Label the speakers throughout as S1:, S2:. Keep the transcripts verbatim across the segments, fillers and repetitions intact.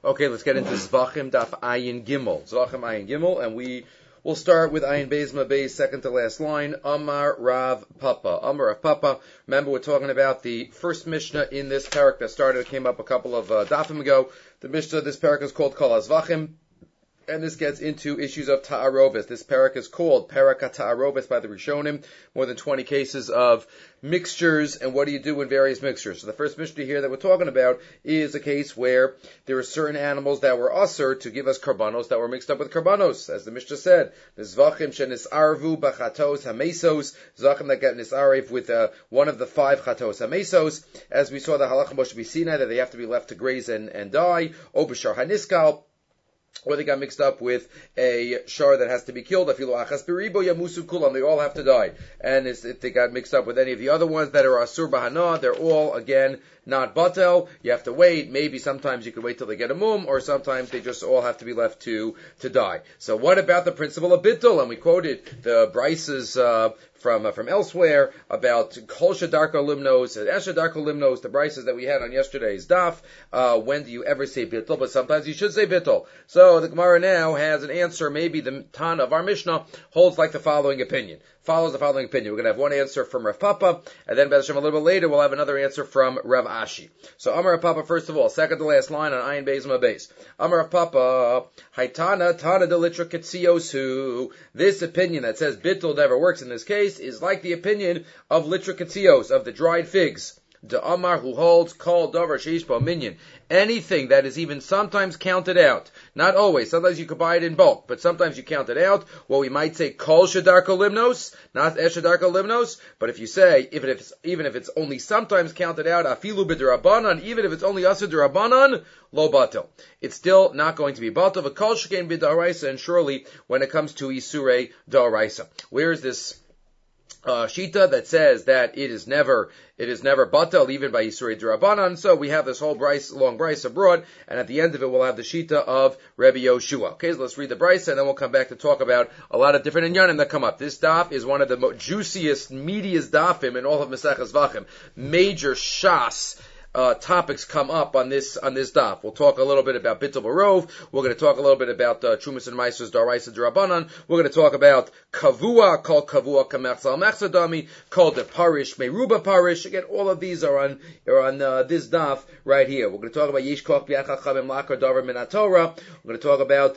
S1: Okay, let's get into Zvachim Daf Ayin Gimel. Zvachim Ayin Gimel, and we will start with Ayin Beis Ma Beis, second to last line. Amar Rav Papa. Amar Rav Papa. Remember, we're talking about the first Mishnah in this parak that started, came up a couple of uh, dafim ago. The Mishnah, this parak is called Kol HaZvachim. And this gets into issues of ta'arovis. This parak is called parak ta'arovis by the Rishonim. More than twenty cases of mixtures, and what do you do in various mixtures? So the first Mishnah here that we're talking about is a case where there are certain animals that were usher to give us karbanos that were mixed up with karbanos, as the Mishnah said. The zvachim shenisarvu b'chatos hamesos, zvachim that get nisarev with uh, one of the five chatos hamesos, as we saw the halachah Moshe B'Sinai that they have to be left to graze and, and die, o b'shar haniskal, or they got mixed up with a shar that has to be killed. Afilu achas beribo yamusu kulam. They all have to die. And if they got mixed up with any of the other ones that are asur bahana, they're all, again, not batel. You have to wait. Maybe sometimes you can wait till they get a mum, or sometimes they just all have to be left to, to die. So what about the principle of bittul? And we quoted the Bryce's, uh, from uh, from elsewhere about kol shadarko limnos and eshadarko limnos, the Bryces that we had on yesterday's daf. Uh, when do you ever say bittul? But sometimes you should say bittul. So the Gemara now has an answer. Maybe the Tana of our Mishnah holds like the following opinion. Follows the following opinion. We're going to have one answer from Rav Papa, and then B'ez Hashem a little bit later we'll have another answer from Rav Ashi. So Amar Rav Papa, first of all, second to last line on Ayin Beis Ma Beis. Amar Rav Papa, Haitana Tana de Litra Ketsiosu. This opinion that says bittul never works in this case is like the opinion of Litra Ketsios, of the dried figs. De Amar, who holds Kol Davar Sheish Bo Minyan. Anything that is even sometimes counted out, not always, sometimes you could buy it in bulk, but sometimes you count it out. Well, we might say Kol Shadarko Limnos, not Eshadarko Limnos, but if you say, even if it's, even if it's only sometimes counted out, Afilu B'Derabanan, even if it's only Asur D'Rabanan, Lo Batil. It's still not going to be Batil, but Kol Shekain B'Daraisa, and surely when it comes to Isurei D'Araisa. Where is this Uh, shita that says that it is never, it is never batel even by Yisrei D'Rabanan? So we have this whole bryce, long bryce abroad, and at the end of it we'll have the shita of Rebbe Yoshua. Okay, so let's read the bryce, and then we'll come back to talk about a lot of different inyanim that come up. This daf is one of the most juiciest, meatiest dafim in all of Maseches Zvachim. Major shas Uh, topics come up on this on this daf. We'll talk a little bit about Bittul Barov. We're going to talk a little bit about uh, Trumas and Maisers Daraisa D'Rabanan. We're going to talk about Kavua, called Kavua Kamechzal Mechzadami, called the Parish Meruba Parish. Again, all of these are on are on uh, this daf right here. We're going to talk about Yesh Koch B'Yachachavim Lakar Davar Min HaTorah. We're going to talk about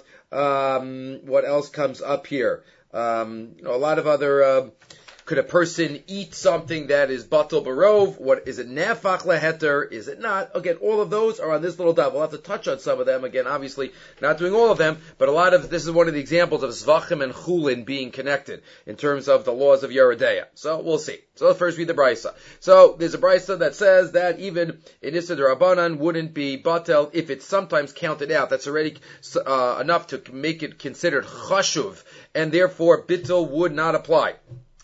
S1: um, what else comes up here. Um, you know, a lot of other. Uh, Could a person eat something that is batal barov? What is it? Nefach leheter? Is it not? Again, all of those are on this little daf. We'll have to touch on some of them. Again, obviously not doing all of them, but a lot of this is one of the examples of zvachim and chulin being connected in terms of the laws of Yeridea. So we'll see. So let's first read the brisa. So there's a brisa that says that even in Issa D'Rabanan wouldn't be batel if it's sometimes counted out. That's already uh, enough to make it considered chashuv, and therefore bittul would not apply.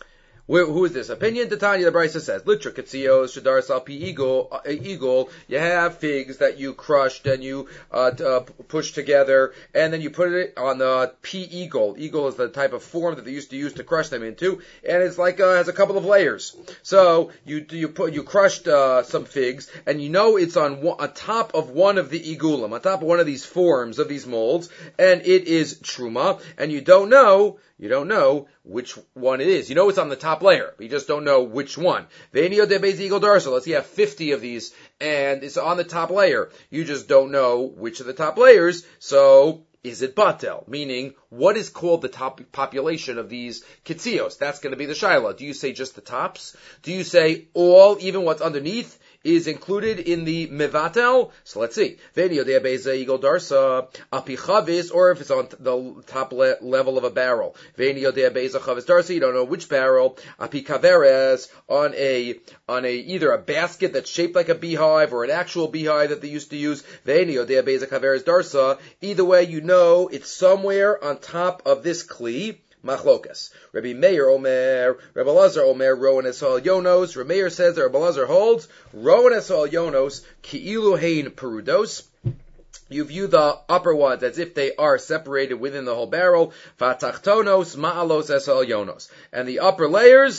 S1: Who is this? Opinion? Tanya, the Brisa says, Litra Ketzios, Shadar Salpi Eagle, Eagle, you have figs that you crushed and you uh, uh, pushed together, and then you put it on the P Eagle. Eagle is the type of form that they used to use to crush them into, and it's like, uh, has a couple of layers. So, you you put, you crushed uh, some figs, and you know it's on, one, on top of one of the Igulim, on top of one of these forms of these molds, and it is Truma, and you don't know, you don't know which one it is. You know it's on the top layer, but you just don't know which one. V'enio debez eagle darso. Let's say you have fifty of these, and it's on the top layer. You just don't know which of the top layers, so is it batel? Meaning, what is called the top population of these kitzios? That's going to be the shaila. Do you say just the tops? Do you say all, even what's underneath, is included in the mevatel? So let's see. V'enio debez eagle darsa api chavis, or if it's on the top le- level of a barrel. V'enio debez chavis darsa. You don't know which barrel. Api kaveres, on a on a either a basket that's shaped like a beehive or an actual beehive that they used to use. V'enio debez kaveres darsa. Either way, you know it's somewhere on top of this kli. Machlokas. Rabbi Meir Omer, Rabbi Lazar Omer, Rowan Esal Yonos. Rabbi Meir says that Rabbi Lazar holds, Rowan Esal Yonos, Ki'ilu Hein Perudos. You view the upper ones as if they are separated within the whole barrel. Vatachtonos, Ma'alos Esal Yonos. And the upper layers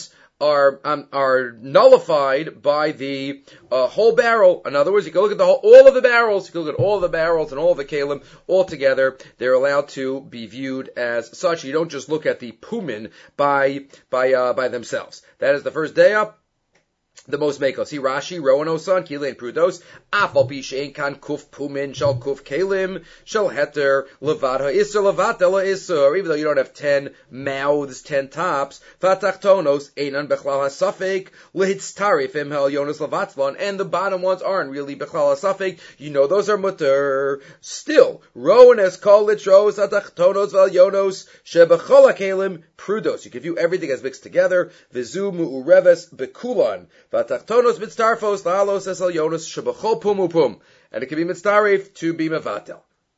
S1: are um, are nullified by the uh, whole barrel. In other words, you can look at the whole, all of the barrels. You can look at all the barrels and all the kalim all together. They're allowed to be viewed as such. You don't just look at the pumin by by uh, by themselves. That is the first day up. The most makos. See Rashi, Roanosan, Kilein Prudos, Afal Pishain Kan Kuf Pumin, Shal Kuf Kalim, Shal Heter, Levata Isser, Levatela Isser, even though you don't have ten mouths, ten tops, Fatachtonos, Einan Bechlal HaSafek, Lehitz Tarif, Imhel Yonas Levatzlon, and the bottom ones aren't really Bechlal HaSafek, you know those are mutter. Still, Roanes, Kol Litros, Fatachtonos, Val Yonos, Shebechol HaKalim, Prudos. You can view everything as mixed together, Vizu Mu'ureves Bekulan, Vatachtonos mitztarfos lahalos es elyonos shebachol pum upum, and it can be mitztarif to be mevatel.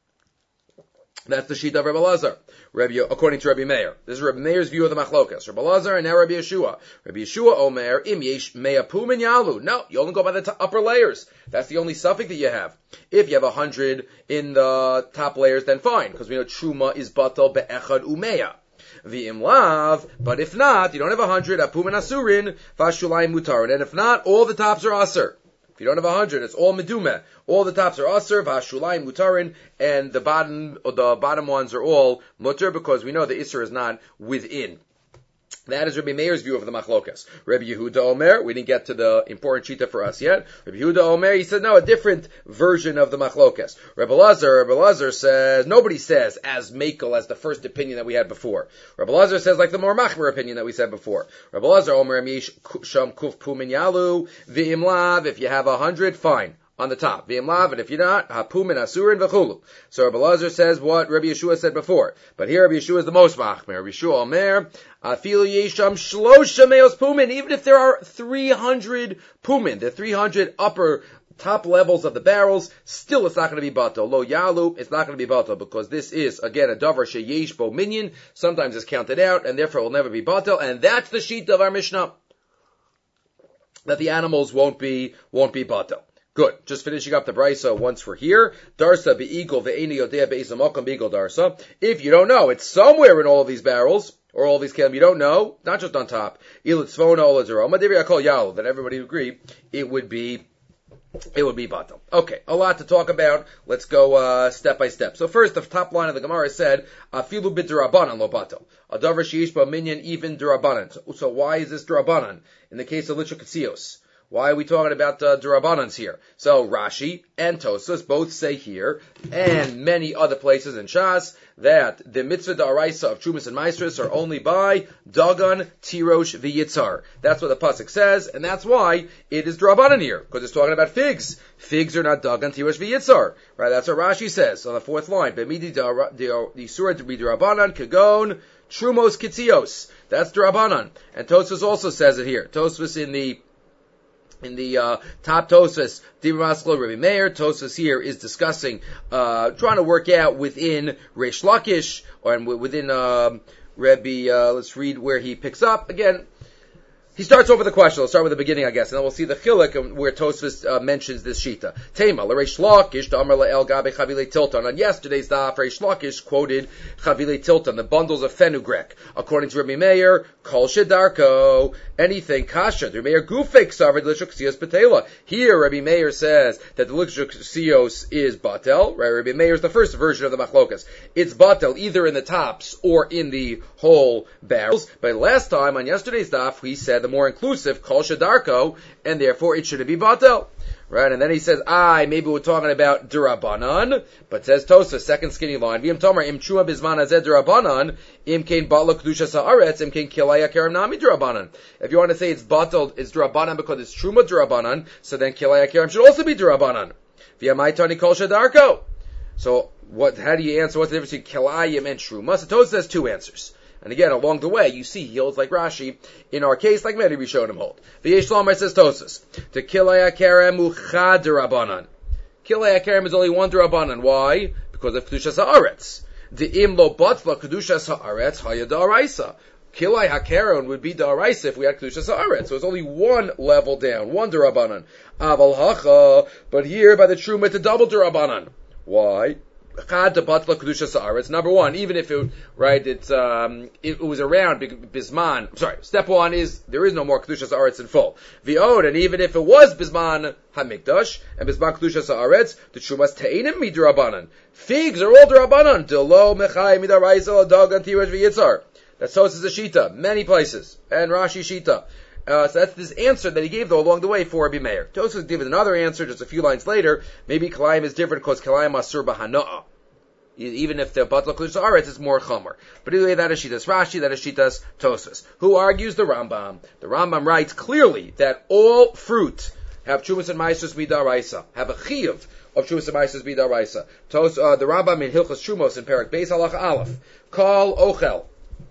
S1: That's the sheet of Rabbi Lazar, Rabbi, according to Rabbi Meir. This is Rabbi Meir's view of the machlokas. Rabbi Lazar and now Rabbi Yeshua. Rabbi Yeshua Omer im yesh mea pum and yalu. No, you only go by the t- upper layers. That's the only suffix that you have. If you have a hundred in the top layers, then fine, because we know truma is batal be'echad umeya. V'im lav, but if not, you don't have a hundred, apum and asurin, vashulayim mutarin. And if not, all the tops are aser. If you don't have a hundred, it's all medumeh. All the tops are aser, vashulayim mutarin, and the bottom, the bottom ones are all mutar, because we know the isser is not within. That is Rabbi Meir's view of the machlokas. Rabbi Yehuda Omer, we didn't get to the important shita for us yet. Rabbi Yehuda Omer, he said, no, a different version of the machlokas. Rabbi Lazar, Rabbi Lazar says, nobody says as Mekel as the first opinion that we had before. Rabbi Lazar says like the more machmer opinion that we said before. Rabbi Lazar Omer, Amish Sham Kuf Pumin Yalu, V'im Lav, if you have a hundred, fine. On the top. V'im lav, and if you're not, hapum and asurin v'chulu. So Rabbi Lazar says what Rabbi Yeshua said before. But here Rabbi Yeshua is the most machmer. Rabbi Yeshua Omer, afilu yesham shlosha meos pumin, even if there are three hundred pumin, the three hundred upper top levels of the barrels, still it's not going to be bato. Lo yalu, it's not going to be bato, because this is, again, a davar sheyesh bo minyan, sometimes it's counted out, and therefore it will never be bato, and that's the sheet of our Mishnah, that the animals won't be, won't be bato. Good. Just finishing up the brisa once we're here. Darsa be'igol ve'eni yodea be'izamokam be'igol darsa. If you don't know, it's somewhere in all of these barrels, or all these kelim, you don't know, not just on top. Ilitzvona olazeroma deviyakol yal. Then everybody would agree it would be, it would be batal. Okay, a lot to talk about. Let's go uh, step by step. So first, the top line of the Gemara said, afilu b'derabanan lo batal. A davar sheyish ba minyan even derabanan. So, so why is this derabanan in the case of lichuk katzios? Why are we talking about uh, Durabanans here? So Rashi and Tosas both say here, and many other places in Shas, that the mitzvah da'araisa of Trumas and Maestras are only by Dagan, Tirosh, v'Yitzar. That's what the pasuk says, and that's why it is Durabanan here, because it's talking about figs. Figs are not Dagan, Tirosh, v'Yitzar. Right? That's what Rashi says on the fourth line. B'midi the surah to be Durabanan, Kagon, Trumos, Kitzios. That's Durabanan. And Tosas also says it here. Tosas in the In the uh, top Tosfos, Dibur Masklo, Rabbi Meir, Tosfos here is discussing, uh, trying to work out within Reish Lakish, or within um, Rabbi, uh, let's read where he picks up. Again, he starts over the question. Let's start with the beginning, I guess, and then we'll see the chiluk where Tosfos uh, mentions this shita. Tema, l'reish lakish, d'amar la'el gabe chavilei tilton. On yesterday's daf, Reish Lakish quoted chavilei tilton, the bundles of fenugrek. According to Rabbi Meir, kol shedarko, anything kasha. Rabbi Meir gufek savid l'shuk ksios betela. Here, Rabbi Meir says that the l'shuk ksios is batel. Right? Rabbi Meir is the first version of the machlokas. It's batel either in the tops or in the whole barrels. But last time on yesterday's daf, we said the more inclusive, kol shadarko, and therefore it shouldn't be batel. Right, and then he says, I, maybe we're talking about durabanan, but says Tosa, second skinny line, V'im Tomer, im chuma bizman hazeh durabanan, im kein batla kedusha sa'aretz, im kein kilaya kerem nami durabanan. If you want to say it's batel, it's durabanan because it's truma durabanan, so then kilaya kerem should also be durabanan. V'yamai tani kol shadarko. So, what, how do you answer, what's the difference between kilayim and truma? So Tosa says two answers. And again, along the way, you see he holds like Rashi. In our case, like many Rishonim hold. V'yesh Lomar says Tosas. To kilei hakerem uchad derabanan. Kilei hakerem is only one derabanan. Why? Because of Kedushas ha'aretz. De'im lo batla Kedushas ha'aretz haya da'araisa. Kilei hakerem would be da'araisa if we had Kedushas ha'aretz. So it's only one level down, one derabanan. Aval hacha, but here by the Truma it's a double derabanan. Why? Chad batla kedusha sa'aretz. Number one, even if it right, it's um, it, it was around bisman. I'm sorry. Step one is there is no more kedusha sa'aretz in full. V'od, and even if it was bisman hamikdash and bisman kedusha sa'aretz, the shumas te'inim midrabanan. Figs are all drabanan. Delo mechai midaraisa dagan tirash v'yitzar. That's Tosas Shita, many places, and Rashi Shita. Uh, so that's this answer that he gave, though, along the way for Rabbi Meir. Tosas gives another answer just a few lines later. Maybe Kalayim is different because Kalayim asur b'hana'ah. Even if the Batla Kedusha Aretz is more Chomer. But anyway, that is Shitas Rashi, that is Shitas Tosas. Who argues the Rambam? The Rambam writes clearly that all fruit have Chumas and Maisus Midaraisa, have a Chiyuv of Chumas and Maisus Midaraisa. Tos, uh, the Rambam in Hilchos Shumos in Perak Beis Halacha Aleph. Kol Ochel.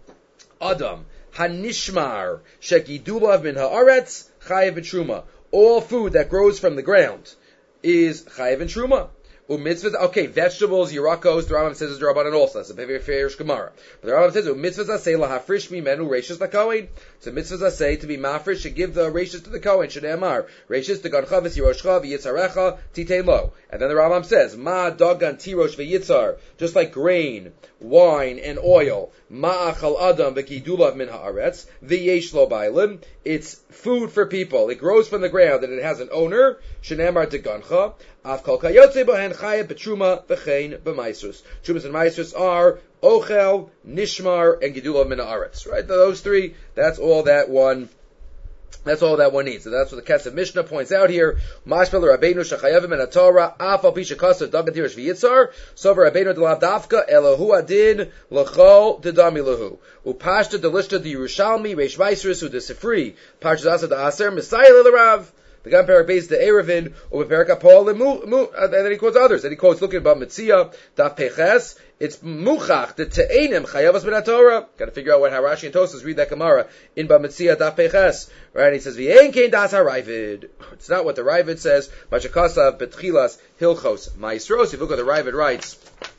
S1: Adam. Hanishmar shekidulav min haaretz chayev v'truma. All food that grows from the ground is chayev and truma. Umitzvahs. Okay, vegetables, yirakos. The Rambam says is Rabbanan also. That's a very fair Gemara. But the Rambam says umitzvahs asay lahafrish mimenu reishis lakohen. So mitzvahs asay to be mafresh to give the reishis to the kohen. Shneimar reishis to gancha v'yiroshcha v'yitzarecha titein lo. And then the Rambam says ma dagan tirosh v'yitzar, just like grain, wine, and oil. Ma'achal adam v'kidulav min haaretz v'yesh lo bailim. It's food for people. It grows from the ground and it has an owner. Shneimar de gancha. Av kol kayotze bohen chayev betruma v'chein b'maisus. Trumas and maisus are ochel, nishmar, and gidulav min haaretz. Right? Those three. That's all that one. That's all that one needs. So that's what the Kesef Mishnah points out here. Mashpel Rabbeinu shachayavim and Torah af al pisha kasav dagan tirish v'yitzar sover Rabbeinu delav dafka elohu adin lechol dedami lehu upashta delishta the Yerushalmi reish vaisrus hu desifri parshas asa da aser Messiah lelarav. The Gan Perak Beis the Erevin over Perak Apol and then he quotes others. And he quotes looking about Mitzia Daf Peches. It's Muchach the Te'enim Chayavas Min Torah. Got to figure out what how Rashi and Tosas read that Gemara in Ba Mitzia Daf Peches. Right? And he says V'yein Kein Das HaRavid. It's not what the Ravid says. Mashakasav Betchilas Hilchos Maestros. If you look at the Ravid writes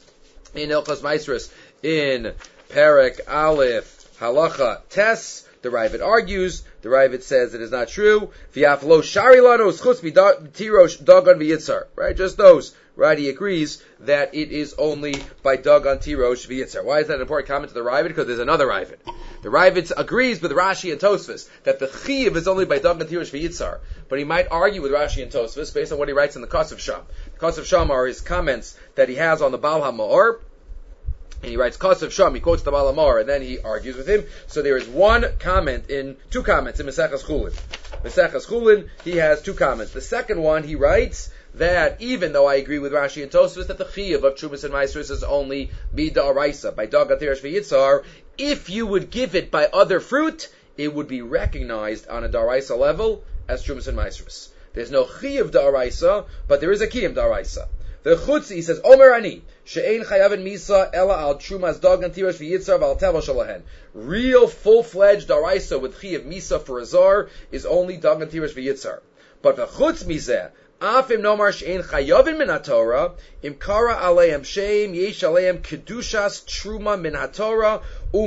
S1: in Hilchos Maestros in Perak Aleph Halacha Tes. The Ravid argues. The Ravid says it is not true. V'yaflo sharilano schutz tirosh dagan v'yitzar. Right, just those. Right, he agrees that it is only by dagan tirosh v'yitzar. Why is that an important comment to the Ravid? Because there's another Ravid. The Ravid agrees with Rashi and Tosfos that the chiv is only by dagan tirosh v'yitzar. But he might argue with Rashi and Tosfos based on what he writes in the Kosov Sham. The Kosov Sham are his comments that he has on the Baal HaMa'or. And he writes Kosov Sham, he quotes the Baal HaMa'or, and then he argues with him. So there is one comment in, two comments in Maseches Chulin. Maseches Chulin, he has two comments. The second one, he writes that even though I agree with Rashi and Tosfos that the Chiyuv of Trumas and Maasros is only Midaraisa, by Dagan Tirish v'Yitzar, if you would give it by other fruit, it would be recognized on a Daraisa level as Trumas and Maasros. There's no Chiyuv Daraisa, but there is a Kiyum Daraisa. The Chutzi, he says, Omer Ani, She'ein Chayavin Misa, Ela Al Trumas Dagan Tirish v'Yitzar V'Al Tevel Shalahen. Real, full-fledged Daraisa with Chiyav Misa for a Zar is only Dagan Tirish v'Yitzar. But the Chutz Mizeh, Afim Nomar She'ein Chayavin Min HaTorah, Im Kara Aleim Shem, Yesh Aleim Kedushas Truma Min HaTorah,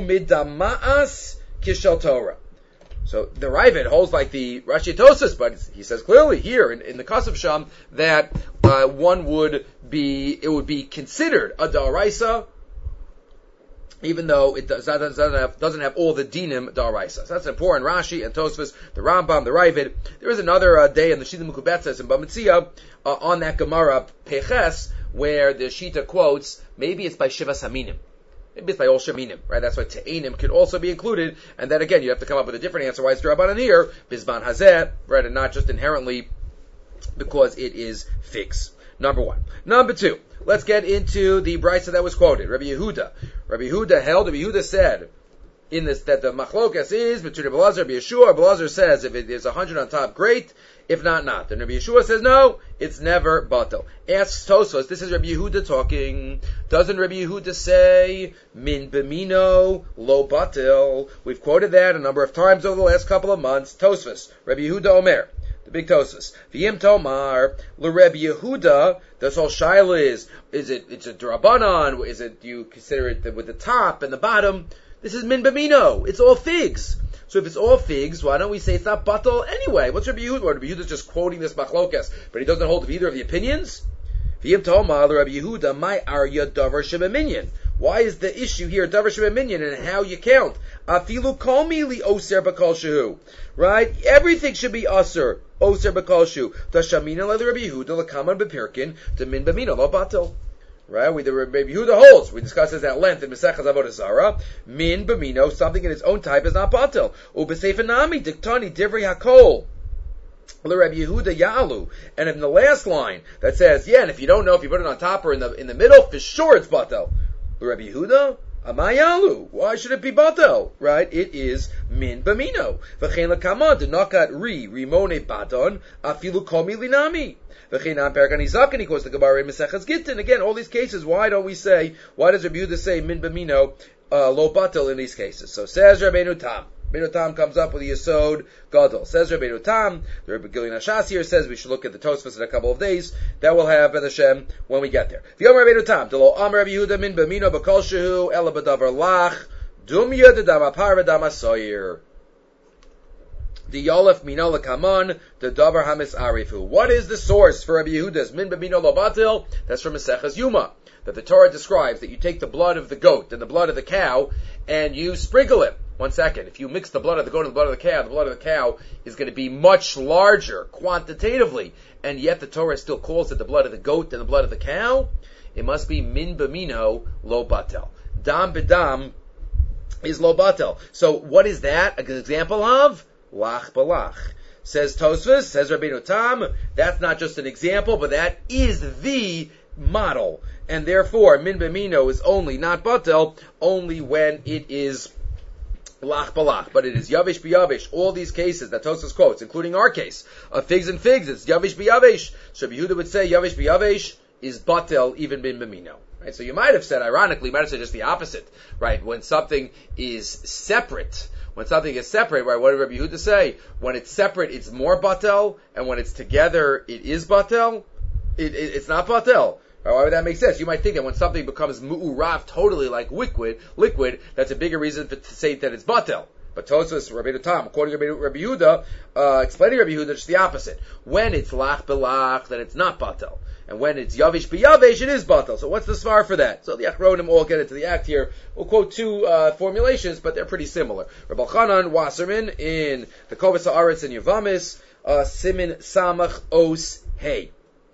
S1: Umidama'as Kishal Torah. So the Ravid holds like the Rashi Tosas, but he says clearly here in, in the Kosov Sham that uh, one would be, it would be considered a Daraisa, even though it does, doesn't have, doesn't have all the dinim Daraisa. So that's important. Rashi and Tosfos, the Rambam, the Ravid. There is another uh, day in the Shita Mukubetzes in Bamitzia uh, on that Gemara Peches where the Shita quotes, maybe it's by Shiva Saminim. Maybe it's by all Sheminim, right? That's why Te'enim could also be included. And then again, you have to come up with a different answer. Why is Drabanan here? Bizman Hazeh, right? And not just inherently because it is fixed. Number one. Number two. Let's get into the brisa that was quoted. Rabbi Yehuda. Rabbi Yehuda held, Rabbi Yehuda said in this that the machlokas is between Rabbi Elazar and Rabbi Yeshua. Rabbi Elazar says if it is a hundred on top, great. If not, not. Then Rabbi Yeshua says no, it's never batel. Asks Tosfos, this is Rabbi Yehuda talking. Doesn't Rabbi Yehuda say min b'mino lo batel? We've quoted that a number of times over the last couple of months. Tosfos, Rabbi Yehuda Omer. The big Tosfos. V'yim tomar l'Rebbe Yehuda. This whole shaila is: is it it's a drabanan? Is it do you consider it with the top and the bottom? This is min b'mino. It's all figs. So if it's all figs, why don't we say it's not batal anyway? What's Rabbi Yehuda? Rabbi Yehuda's just quoting this machlokas, but he doesn't hold to either of the opinions. V'yim Toma Rabbi Yehuda, my arya davar shebeminyan. Why is the issue here davar shebeminyan and how you count? Afilu kol mili oser b'kol shehu. Right? Everything should be aser. Oser b'kol shehu. Tashamina le Rabbi Yehuda lekaman b'pirkin demin b'mina lo batel. Right? We the Rabbi Yehuda holds. We discussed this at length in Mesechas Avodah Zarah. Min b'mino, something in its own type is not batel. U'b'seif nami diktani divrei hakol. Rabbi Yehuda Ya'alu, and in the last line that says, yeah, and if you don't know if you put it on top or in the in the middle, for sure it's batel. Rabbi Yehuda, Amayalu, why should it be batel? Right? It is min b'mino. V'chein l'kama denakat ri rimone badon afilu komi linami. V'chein am perak anizaken, he quotes the Gemara in Mesechas Gittin. Again, all these cases, why don't we say? Why does Rabbi Yehuda say min b'mino uh, lo batel in these cases? So says Rabbeinu Tam. Rabbeinu Tam comes up with the Yesod Gadol. Says Rabbeinu Tam, the Rebbe Gilyon Hashas here says we should look at the Tosfos in a couple of days. That we'll have B'ez Hashem when we get there. V'yom Rabbeinu Tam, Delo Amar Rabbi Yehuda min b'mino b'kol shehu ela b'davar lach dumya d'dam apar v'dam asoyer. The Yolef Mino Lekaman, the Davar Hamis Arifu. What is the source for Rabbi Yehuda's Min B'mino Lo Batil? That's from Maseches Yuma. That the Torah describes that you take the blood of the goat and the blood of the cow and you sprinkle it. One second. If you mix the blood of the goat and the blood of the cow, the blood of the cow is going to be much larger quantitatively. And yet the Torah still calls it the blood of the goat and the blood of the cow. It must be Min B'mino Lo Batil. Dam B'dam is Lo Batil. So what is that an example of? Lach balach. Says Tosfos, says Rabbeinu Tam, that's not just an example, but that is the model. And therefore, min b'mino is only, not batel, only when it is lach balach. But it is yavish b'yavish. All these cases that Tosfos quotes, including our case, of figs and figs, it's yavish b'yavish. So Yehuda would say yavish b'yavish is batel, even min b'mino. Right? So you might have said, ironically, you might have said just the opposite. Right? When something is separate, When something is separate, right, what did Rabbi Yehuda say? When it's separate, it's more batel, and when it's together, it is batel? It, it, it's not batel. Right, why would that make sense? You might think that when something becomes mu'urav, totally like liquid, liquid, that's a bigger reason for, to say that it's batel. But Tosfos, Rabbeinu Tam, according to Rabbi Yehuda, uh, explaining Rabbi Yehuda, just the opposite. When it's lach belach, then it's not batel. And when it's yavish b'yavish, it is batel. So what's the svar for that? So the Achronim all get into the act here. We'll quote two uh, formulations, but they're pretty similar. Rabbi Chanan Wasserman in the Kovas Haaretz and Yavamis, uh, Simin Samach Os Hey.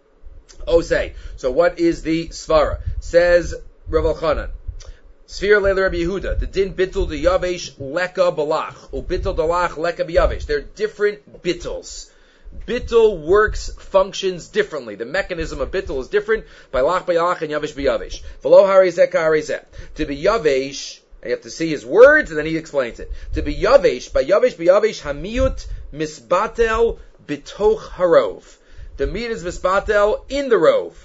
S1: Os Hey. So what is the svara? Says Rabbi Chanan. Sfir Leila Rabbi Yehuda, the din bittul de yavesh leka balach, or bittul dalach leka b'yavesh. They're different bittles. Bittul works, functions differently. The mechanism of bittul is different by lach b'yalach and yavesh b'yavesh. V'lo harizeh ka'arizeh. To be yavesh, you have to see his words and then he explains it. To be yavesh, by yavesh b'yavesh hamiyut misbatel bitoch harov. The meat is misbatel in the rov.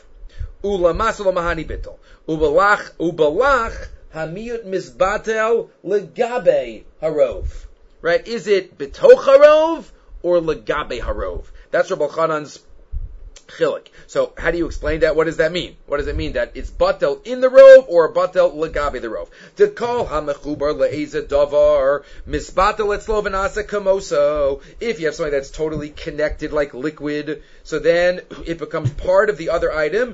S1: Ulamas ulamahani bittul. Ubalach, ubalach, hamiyut misbatel legabe harov. Right? Is it bitoch harov or legabe harov? That's Rabbi Chanan's chilik. So how do you explain that? What does that mean? What does it mean that it's batel in the rov or batel legabe the rov? To call hamechubar le'eza davar misbatel etzlo v'nasa kamoso. If you have something that's totally connected like liquid, so then it becomes part of the other item,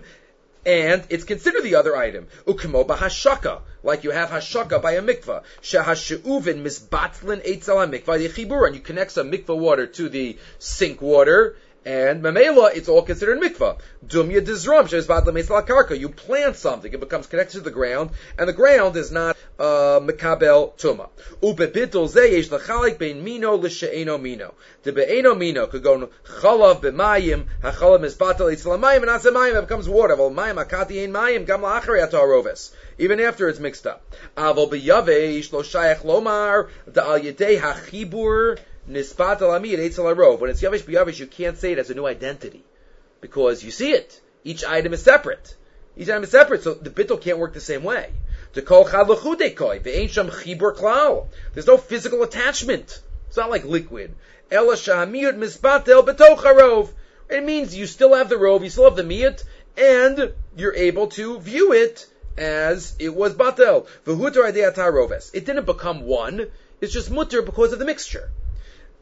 S1: and it's considered the other item. Ukmo bahashaka, like you have hashaka by a mikvah. Shahashuuvin misbatlin eitzal mikvah yechibur, and you connect some mikvah water to the sink water, and mamela, it's all considered mikvah. Dumya dizram shesbatlim eitzal karka. You plant something, it becomes connected to the ground, and the ground is not uh, mekabel tuma. Ubebitul zeyesh lachalik bein mino l'she'eno mino. The be'eno mino could go chalav b'mayim, hachalav misbatel eitzal mayim, and asa mayim, it becomes water. Vol mayim akati ein mayim gam la'acharei ataroves. Even after it's mixed up. Avol b'yavesh lo shayach lomar da'al yedei hachibur nispat alamid eitzel harov. When it's yavish b'yavish, you can't say it as a new identity because you see it. Each item is separate. Each item is separate, so the bittul can't work the same way. To call chad l'chudekoi ve'ein sham chibur klal. There's no physical attachment. It's not like liquid. Ela shahamiyut misbatel b'toch harov. It means you still have the rov, you still have the miyut, and you're able to view it as it was batel. V'hutar adei ataroves. It didn't become one. It's just mutter because of the mixture.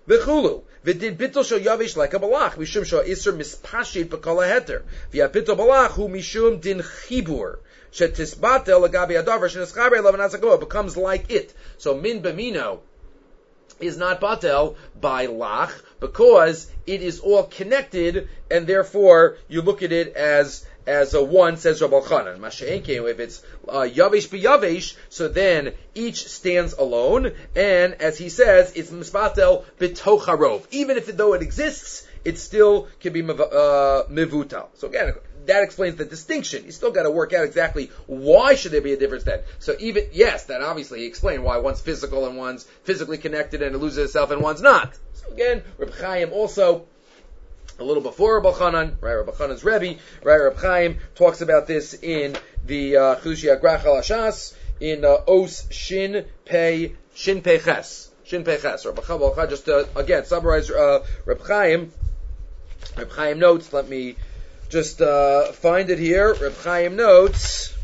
S1: V'chulu. V'did bittul shel yavish like a balach. Mishum shel iser mispashit b'kol haheter. V'ya bittul balach hu mishum din chibur. Shetisbatel lagabi adavar shenischaber elav nasagoa. It becomes like it. So min b'mino is not batel by lach because it is all connected, and therefore you look at it as as a one, says Rabbi Chanan. Masha'enkein, if it's uh, yavish b'yavish, so then each stands alone, and as he says, it's misbatel b'toch harov. Even if it, though it exists, it still can be uh, mivutal. So again, that explains the distinction. You still got to work out exactly why should there be a difference then. So even, yes, that obviously he explained why one's physical and one's physically connected and it loses itself and one's not. So again, Reb Chaim also, a little before Reb Chanan, right, Reb Chanan's Rebbe, right, Reb Chaim talks about this in the uh, Chushi Agrach Halashas, in uh, Os Shin Pei, Shin Pei Ches. Shin Pei Ches. Reb Chaim, just uh, again, summarize uh, Reb Chaim. Reb Chaim notes, let me just uh, find it here. Reb Chaim notes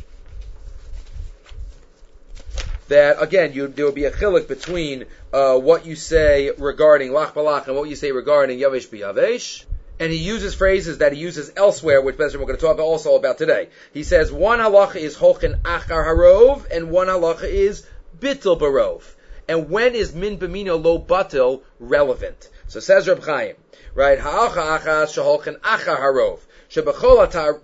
S1: that, again, you, there will be a chiluk between uh, what you say regarding lach balach and what you say regarding yavesh b'yavesh. And he uses phrases that he uses elsewhere, which we're going to talk also about today. He says one halacha is holchen achar harov, and one halacha is bittul barov. And when is min b'mino lo batil relevant? So says Reb Chaim, right? Ha'acha achas sheholchen achar harov. Shebechol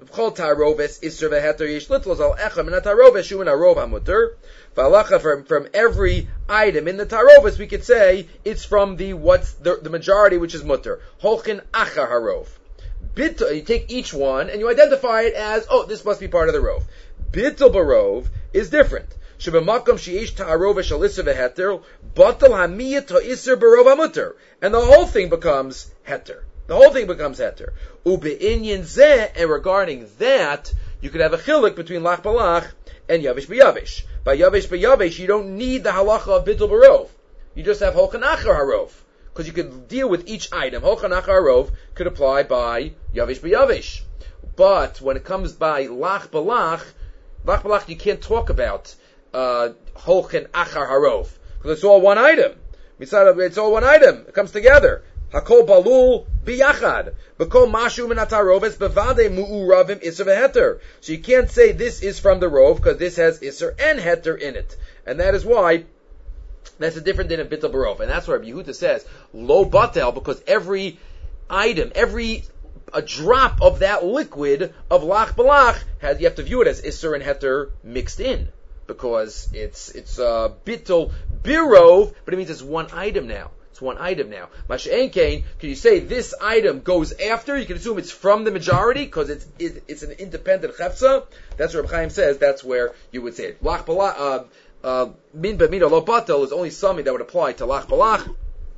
S1: taroves isser v'heter yish litlos al echa min taroves shuin harov hamuter. V'alacha from from every item in the taroves, we could say it's from the what's the, the majority, which is mutter. Holchin achar harov. Bit, you take each one and you identify it as, oh, this must be part of the rov. Bittul barov is different. Shebemakom sheish ta'arov shel isser v'heter batal hamiyat ha'isser barov hamuter, and the whole thing becomes heter. The whole thing becomes heter. Ube'inyan zeh, and regarding that, you could have a chiluk between lach balach and yavish b'yavish. By yavish b'yavish, you don't need the halacha of bittul barov. You just have holchan achar harov, because you could deal with each item. Holchan achar harov could apply by yavish b'yavish. But when it comes by lach balach, lach balach, you can't talk about uh, holchan achar harov, because it's all one item. It's all one item. It comes together. Hakol balul biyachad. Bekol mashu min hataroves bevade mu'uravim iser v'heter. So you can't say this is from the rov because this has iser and heter in it, and that is why that's a different than a bittul barov. And that's why Yehuda says lo batel, because every item, every a drop of that liquid of lach balach has, you have to view it as iser and heter mixed in, because it's it's uh, bittul birov, but it means it's one item now. It's one item now. Masha'en kain, can you say this item goes after? You can assume it's from the majority because it's it, it's an independent chefza. That's what Reb Chaim says. That's where you would say it. Lach balach, uh, min b'mino lo batel is only something that would apply to lach balach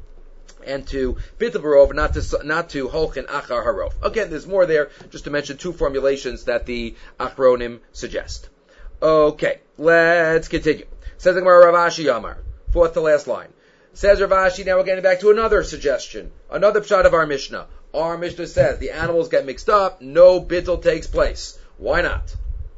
S1: and to bittul barov, not to not to holchin achar harov. Again, there's more there. Just to mention two formulations that the achronim suggest. Okay, let's continue. Says the Gemara, Rav Ashi Yamar, fourth to last line. Says Rav Ashi, now we're getting back to another suggestion, another pshat of our Mishnah. Our Mishnah says the animals get mixed up, no bittul takes place. Why not?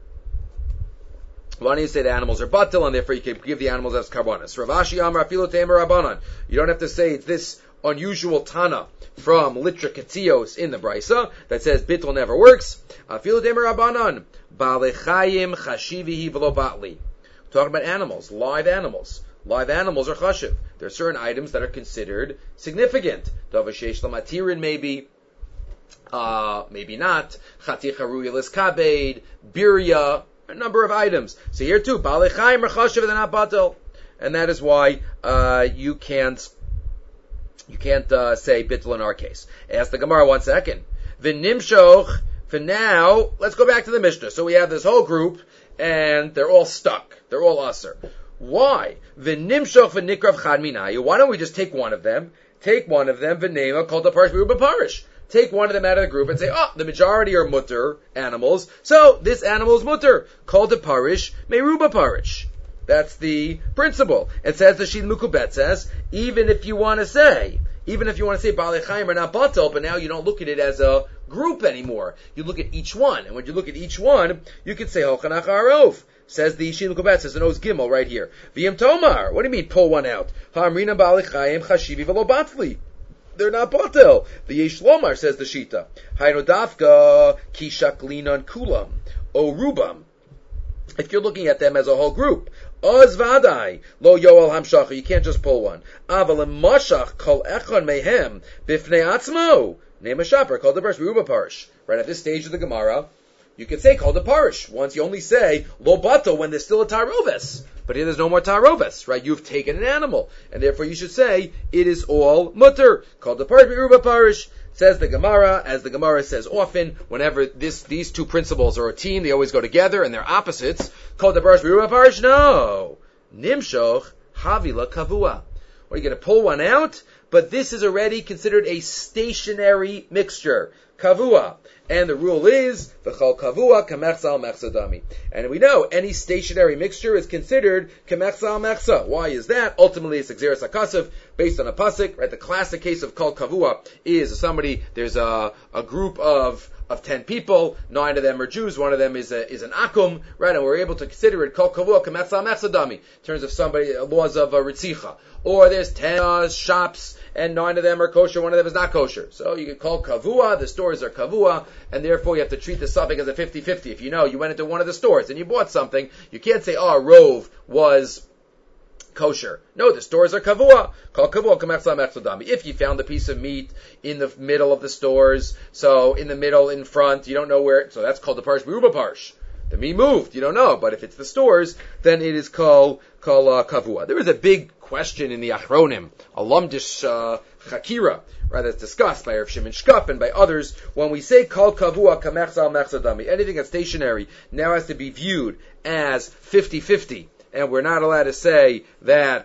S1: Why don't you say the animals are batil, and therefore you can give the animals as karbanos? Rav Ashi Amar Afilo Temer Rabbanan. You don't have to say it's this unusual Tana from Litra Ketzios in the Brisa that says bittul never works. Afilo Temer Rabbanan. Balechayim chashivihi v'lo batli. Talking about animals, live animals. Live animals are chashiv. There are certain items that are considered significant. Davashesh lamatirin maybe, uh, maybe not. Chatich haruyelis kabed, birya, a number of items. So here too, balechayim are chashiv, they're not batel, and that is why uh, you can't you can't uh, say bittul in our case. Ask the Gemara one second. V'nimshoch. For now, let's go back to the Mishnah. So we have this whole group, and they're all stuck. They're all usher. Why? V'nimshoch v'nikrav chad minayu. Why don't we just take one of them? Take one of them, v'nema called the parish meruba parish. Take one of them out of the group and say, oh, the majority are mutter animals, so this animal is mutter. Called the parish meruba parish. That's the principle. It says the Shid Mukubet says, even if you want to say, even if you want to say Baalei Chaim are not batel, but now you don't look at it as a group anymore. You look at each one, and when you look at each one, you can say Hochanach Arov. Says the Shid Mukubet, says the nose Gimel right here. V'yim Tomar. What do you mean pull one out? Ha'amrina Baalei Chaim chashivi v'lo batli. they're not batel. The Yesh Lomar says the Shita. Hainu dafka kishaklinan kulam o rubam. If you're looking at them as a whole group, oz vadai lo yoel hamshacha. You can't just pull one. Aval mashach kol echon mehem bifnei atzmo. Name a shopper called the Parish Beruba Parish. Right at this stage of the Gemara, you could say called the Parish. Once you only say lo bato when there's still a taroves. But here there's no more taroves, right? You've taken an animal, and therefore you should say it is all mutter. Called the Parish Beruba Parish. Says the Gemara, as the Gemara says often, whenever this these two principles are a team, they always go together, and they're opposites. Called the Parish Beruba Parish? No. Nimshoch havila kavua. Or you're going to pull one out, but this is already considered a stationary mixture. Kavua. And the rule is, v'chol kavua kamechsa al mechsa dami. And we know any stationary mixture is considered kamechsa al mechsa. Why is that? Ultimately, it's exeris hakasav, based on a pasuk, right? The classic case of kol kavua is somebody, there's a, a group of, of ten people, nine of them are Jews, one of them is a, is an akum, right? And we're able to consider it kol kavua kamechsa al mechsa dami, in terms of somebody, laws of a ritzicha. Or there's ten uh, shops, and nine of them are kosher, one of them is not kosher. So you can call kavua, the stores are kavua, and therefore you have to treat the suffix as a fifty-fifty. If you know, you went into one of the stores and you bought something, you can't say, oh, rove was kosher. No, the stores are kavua. Call kavua kamechsa mechsa dami. If you found a piece of meat in the middle of the stores, so in the middle, in front, you don't know where, so that's called the Parish Beruba Parish. The meat moved, you don't know, but if it's the stores, then it is called, called uh, kavua. There is a big question in the Achronim, a Lamdish uh, Chakira, right, that's discussed by Rav Shimon Shkuf and by others, when we say kol kavua kamechsa al mechsa dami, anything that's stationary now has to be viewed as fifty-fifty, and we're not allowed to say that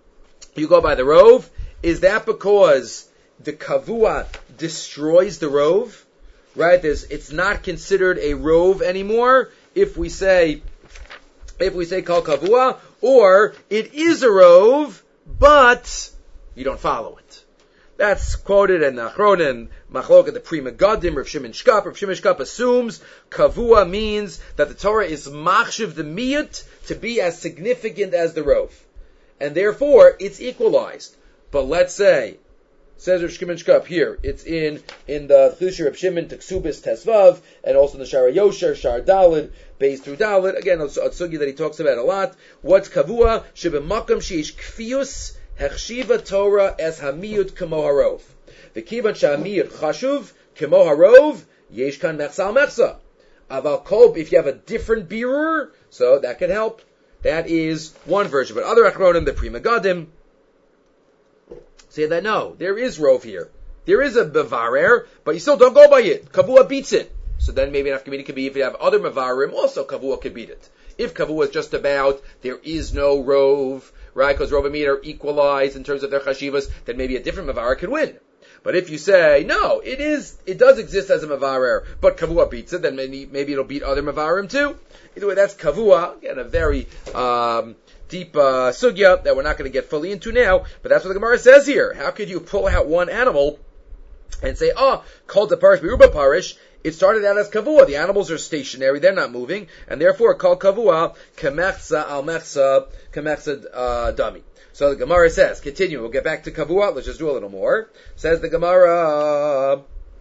S1: you go by the rove. Is that because the kavua destroys the rove? Right, There's, it's not considered a rove anymore if we say, if we say kol kavua, or it is a rove, but you don't follow it. That's quoted in Achronim, Machlok at the Pri Megadim, Rav Shimon Shkuf. Rav Shimon Shkuf assumes kavua means that the Torah is machshiv the miyut to be as significant as the rove, and therefore it's equalized. But let's say, says Rav Shimon Shkuf here, it's in in the Chusha Rav Shimon Teksubis Tesvav, and also in the Shara Yosher, Shar Dalid, Beis through Dalid. Again, a sugi that he talks about a lot. What's kavua? Shebemakam sheish kfius hechshiva Torah es hamiyut kamo harov. V'kivan shehamiyut chashuv kamo harov yesh kan mechsa al mechsa. Aval kol, if you have a different birur, so that can help. That is one version. But other achronim, the Pri Megadim, say that no, there is rove here. There is a mevarer, but you still don't go by it. Kavua beats it. So then maybe an afkamina could be, if you have other mevarim, also kavua could beat it. If kavua is just about, there is no rove, right, because rove and meat are equalized in terms of their chashivas, then maybe a different mevarer could win. But if you say, no, it is, it does exist as a mevarer, but kavua beats it, then maybe, maybe it'll beat other mevarim too. Either way, that's kavua. Again, a very, um, deep uh, sugya that we're not going to get fully into now, but that's what the Gemara says here. How could you pull out one animal and say, oh, called the Parish Beruba Parish, it started out as kavua. The animals are stationary, they're not moving, and therefore called kavua kamechsa al mechsa kamechsa uh, dami. So the Gemara says, continue, we'll get back to kavua, let's just do a little more. Says the Gemara,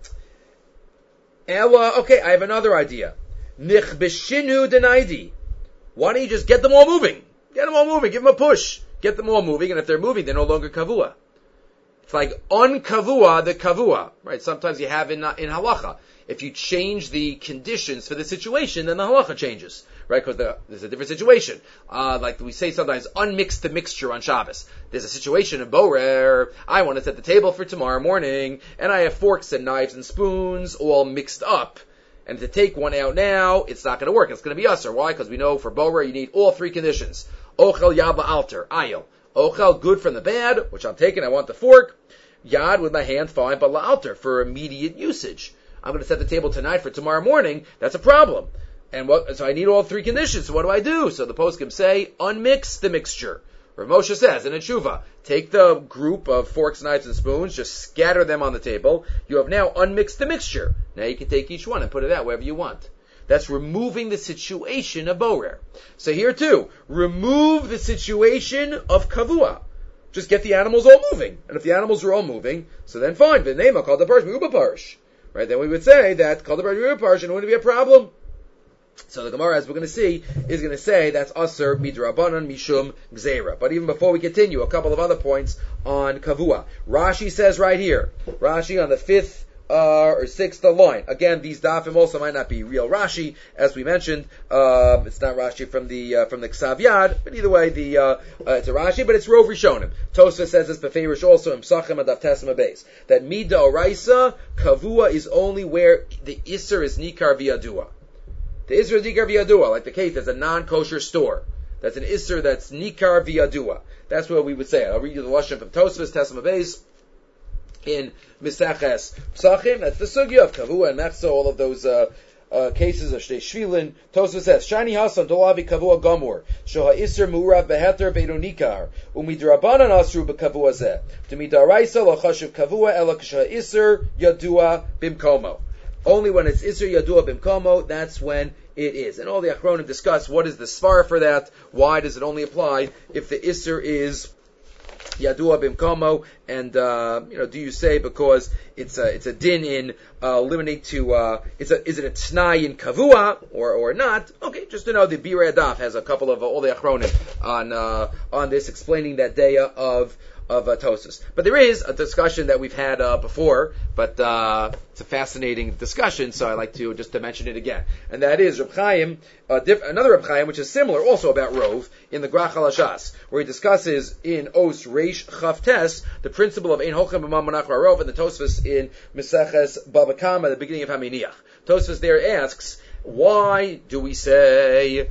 S1: Ella, okay, I have another idea. Nichbeshinu denaidi. Why don't you just get them all moving? Get them all moving, give them a push. Get them all moving, and if they're moving, they're no longer kavua. It's like unkavua the kavua, right? Sometimes you have in in halacha, if you change the conditions for the situation, then the halacha changes, right? Because the, there's a different situation. Uh, like we say sometimes, unmix the mixture on Shabbos. There's a situation in Borer, I want to set the table for tomorrow morning, and I have forks and knives and spoons all mixed up. And to take one out now, it's not going to work. It's going to be usher. Why? Because we know for Borer, you need all three conditions. Ochel yad la'alter, ayil. Ochel, good from the bad, which I'm taking, I want the fork. Yad, with my hand, fine, but la'alter, for immediate usage. I'm going to set the table tonight for tomorrow morning, that's a problem. And what, so I need all three conditions, so what do I do? So the poskim say, unmix the mixture. Rav Moshe says in a tshuva, take the group of forks, knives, and spoons, just scatter them on the table. You have now unmixed the mixture. Now you can take each one and put it out wherever you want. That's removing the situation of borer. So here too, remove the situation of kavua. Just get the animals all moving. And if the animals are all moving, so then fine. V'neima called the parish, miuba parish. Right? Then we would say that called the parish, miuba parish, and it wouldn't be a problem. So the Gemara, as we're going to see, is going to say that's Aser midrabanan mishum gzeira. But even before we continue, a couple of other points on kavua. Rashi says right here, Rashi on the fifth uh, or sixth line. Again, these dafim also might not be real Rashi, as we mentioned. Um, it's not Rashi from the uh, from the Ksav Yad, but either way, the uh, uh, it's a Rashi, but it's Rov Rishonim. Tosfos says this beferish also in Psachim Adaf Tesma Beis that Mida Oraisa kavua is only where the Isser is Nikar V'Yadua. The Isser is Nikar V'Yadua, like the case, there's a non-kosher store. That's an Isser that's Nikar V'Yadua. That's what we would say. I'll read you the Lashon from Tosfos, Tesma Beis, in Misaches Psachim. That's the Sugya of Kavua and Mechza, all of those uh, uh, cases of Shtei Shvilin. Tosfos says, Shani Hasan Dolavi Kavua Gamur, Shoha Isser Murav Beheter Beinu Nikar, Umidrabanan Asru Bekavua Zeh, Demidaraisa Lachashiv Kavua Ela Ksha Isser Yadua Bimkomo. Only when it's Isser Yadua Bimkomo, that's when it is. And all the Achronim discuss what is the svara for that, why does it only apply if the Isser is Yadua Bimkomo, and uh, you know, do you say because it's a it's a din in uh, limiting to uh, it's a is it a t'nai in kavua or or not? Okay, just to know the Birei Adaf has a couple of uh, all the Achronim on uh, on this explaining that day of of uh, Tosfos. But there is a discussion that we've had uh, before, but uh, it's a fascinating discussion, so I like to just to mention it again. And that is Reb Chaim, uh, diff- another Reb Chaim, which is similar, also about Rov, in the Grach HaLashas, where he discusses in Os Reish Chavtes the principle of Ein Hochem B'mam Monach Rov, and the Tosfos in Meseches Bava Kama at the beginning of Haminiach. Tosfos there asks, why do we say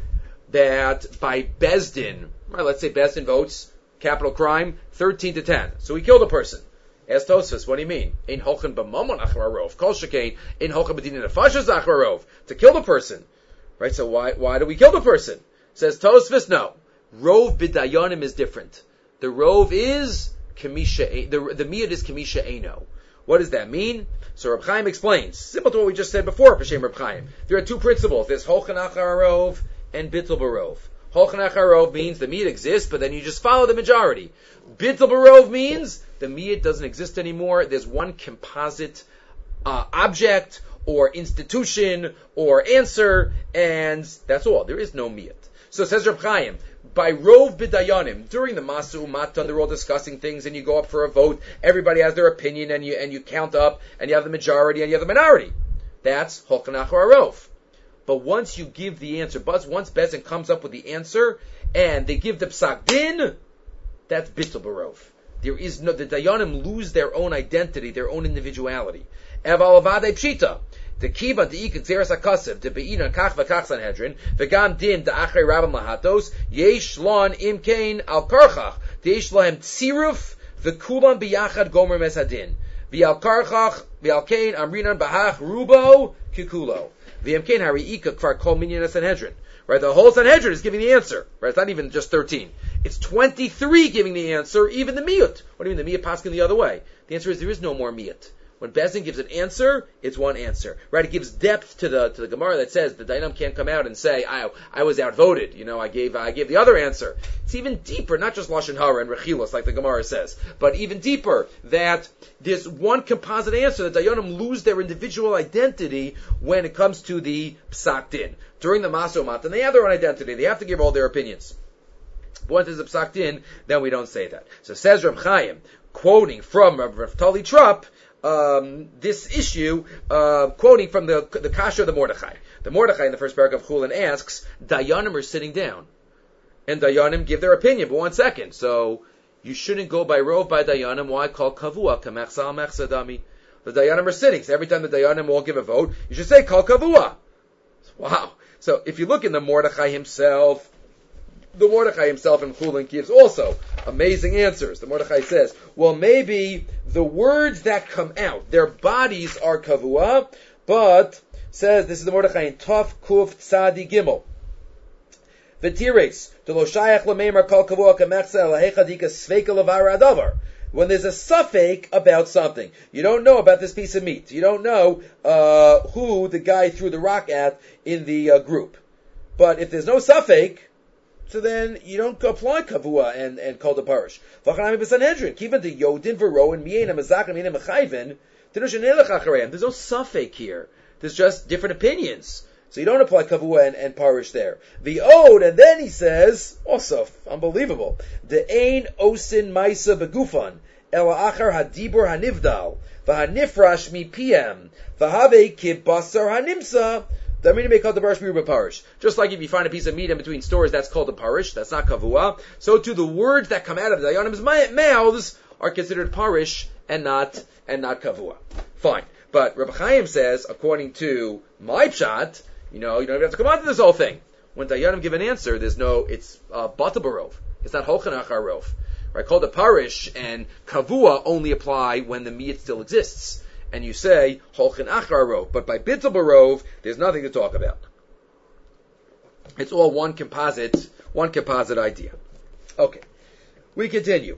S1: that by Bezdin, right, let's say Bezdin votes capital crime, thirteen to ten. So he killed a person. Asked Tosfos, what do you mean? Ein hochen b'mamon achararov. Kol shekein, ein hochen b'dinin nefashos achararov. To kill the person. Right, so why why do we kill the person? Says Tosfos, no. Rov b'dayanim is different. The rov is kamisha, the, the miyad is kamisha eno. What does that mean? So Reb Chaim explains, similar to what we just said before, B'Shem Reb Chaim. There are two principles. There's hochen achararov and bittul b'rov. Holchan Acharov means the miyad exists, but then you just follow the majority. Bittul Barov means the miyad doesn't exist anymore. There's one composite uh, object or institution or answer, and that's all. There is no miyad. So says Reb Chaim, by Rov B'Dayanim, during the Masu Matan, they're all discussing things, and you go up for a vote. Everybody has their opinion, and you and you count up, and you have the majority, and you have the minority. That's Holchan Acharov. But once you give the answer, but once Bezin comes up with the answer, and they give the psak din, that's bittul barov. There is no, the dayanim lose their own identity, their own individuality. Eval avadei pshita, the kiba the ikik zeres akasev, the beina kach v'kach sanhedrin, v'gam din the achrei rabbim lahatos, yesh lon imkein al karchach, the yesh lahem tziruf, v'kulam biyachad gomer mesadin, v'al karchach, v'al kein amrinan bahach rubo kikulo. Right, the whole Sanhedrin is giving the answer. Right, it's not even just thirteen. It's twenty-three giving the answer, even the miyut. What do you mean the miyut paskin the other way? The answer is there is no more miyut. When Bezdin gives an answer, it's one answer. Right, it gives depth to the to the Gemara that says the Dayanim can't come out and say, I I was outvoted. You know, I gave I gave the other answer. It's even deeper, not just Lashon Hara and Rechilos like the Gemara says, but even deeper that there's one composite answer. The Dayanim lose their individual identity when it comes to the Psak Din. During the Maso Matan, they have their own identity. They have to give all their opinions. But once there's a Psak Din, then we don't say that. So says Reb Chaim, quoting from Rav Tali Trupp, Um, this issue, uh, quoting from the the Kasha of the Mordechai. The Mordechai in the first paragraph of Chulin asks, Dayanim are sitting down, and Dayanim give their opinion. But one second, so you shouldn't go by Rov by Dayanim. Why call Kavua Kamechsa al Mechsadami? The Dayanim are sitting. So every time the Dayanim all give a vote, you should say call Kavua. Wow. So if you look in the Mordechai himself, the Mordechai himself in Chulin gives also amazing answers. The Mordechai says, well, maybe the words that come out, their bodies are kavua, but says, this is the Mordechai in Tov Kuf Tzadi Gimel. V'tires, to lo shayach l'meimer kol kavua kamechsa elahechadika sveika levara adavar. When there's a suffix about something, you don't know about this piece of meat. You don't know uh, who the guy threw the rock at in the uh, group. But if there's no suffix, so then you don't apply kavua and, and kol deparish. V'chanami b'sanhedrin, kivan to yodin v'ro and miyena mezaka miyena mechayvin, there's no suffix here. There's just different opinions. So you don't apply kavua and, and parish there. The ode, and then he says, also, unbelievable, the ein osin maisa begufan, ela achar hadibur hanivdal, v'hanifrash mi pm, v'have kibasar hanimsa, the meaning may call the parish be parish. Just like if you find a piece of meat in between stores, that's called a parish. That's not kavua. So too, the words that come out of the dayanim's mouths are considered parish and not and not kavua. Fine, but Rabbi Chaim says, according to my pshat, you know, you don't even have to come on to this whole thing. When dayanim give an answer, there's no, it's uh, batabarov. It's not holchan acharov. Right? Called a parish and kavua only apply when the meat still exists. And you say, holchin acharov. But by bittul barov, there's nothing to talk about. It's all one composite, one composite idea. Okay. We continue.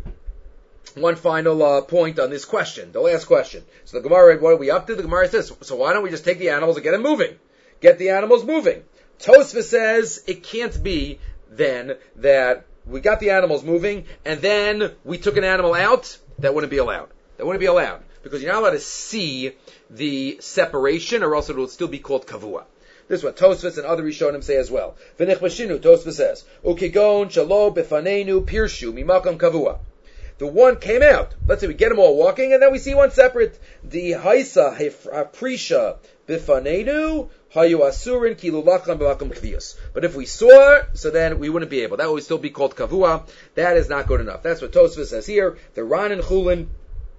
S1: One final uh, point on this question, the last question. So the Gemara, what are we up to? The Gemara says, so why don't we just take the animals and get them moving? Get the animals moving. Tosfos says, it can't be then that we got the animals moving and then we took an animal out. That wouldn't be allowed. That wouldn't be allowed. Because you're not allowed to see the separation, or else it will still be called kavua. This is what Tosfos and other Rishonim say as well. V'nechbashinu, Tosfos says, Ukigon shalo befanenu pirshu mimakam kavua. The one came out. Let's say we get them all walking, and then we see one separate. The haisa haprisha bifanenu hayu asurin kilulacham b'makam kvius. But if we saw, so then we wouldn't be able. That would still be called kavua. That is not good enough. That's what Tosfos says here. The Ran and Chulin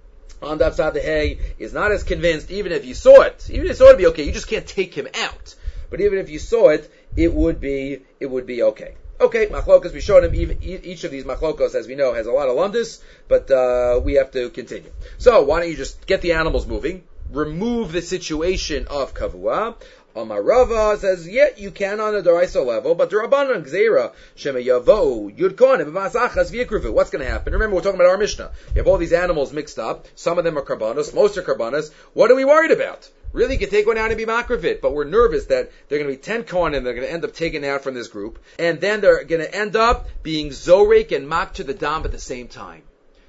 S1: on the upside of the hay is not as convinced, even if you saw it. Even if you saw it, it'd be okay. You just can't take him out. But even if you saw it, it would be, it would be okay. Okay, machlokas, we showed him, even, each of these machlokos, as we know, has a lot of lumdus, but uh, we have to continue. So, why don't you just get the animals moving, remove the situation of kavua. Amar Rava says, yeah, you can on a Daraisa level, but the Rabbanan Gzeira, Shema Yavo, Yud Kohanim, V'asachas V'yikruvu. What's going to happen? Remember, we're talking about our Mishnah. You have all these animals mixed up. Some of them are karbanos, most are karbanos. What are we worried about? Really, you can take one out and be makravit, but we're nervous that there are going to be ten kohanim they're going to end up taken out from this group, and then they're going to end up being zorek and mak to the dam at the same time.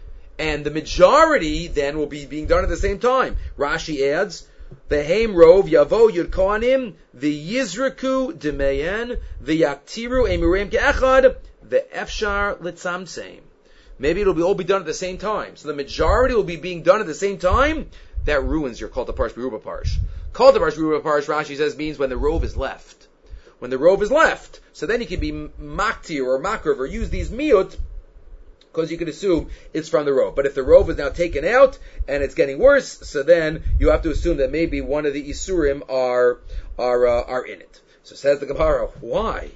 S1: And the majority then will be being done at the same time. Rashi adds, the Haim Rov Yavo Yud Kohanim the Yizraku Demeyen the Yaktiru Emirim Ke'echad the Efshar Litzamseim. Maybe it'll be all be done at the same time. So the majority will be being done at the same time. That ruins your Kol Parsh Beruba Parsh. Kol Parsh Beruba Parsh, Rashi says, means when the rove is left. When the rove is left. So then you can be maktir or makrav or use these miyut, because you can assume it's from the rove. But if the rove is now taken out and it's getting worse, so then you have to assume that maybe one of the isurim are are uh, are in it. So says the Gemara, why?